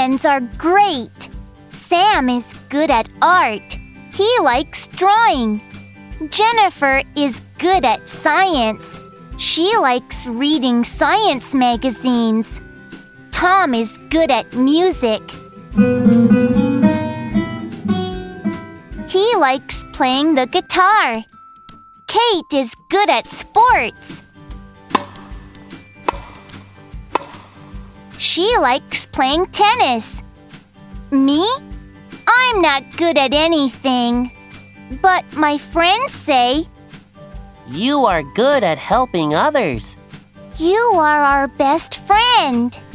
friends are great. Sam is good at art. He likes drawing. Jennifer is good at science. She likes reading science magazines. Tom is good at music. He likes playing the guitar. Kate is good at sports. She likes playing tennis. Me? I'm not good at anything. But my friends say, You are good at helping others. You are our best friend.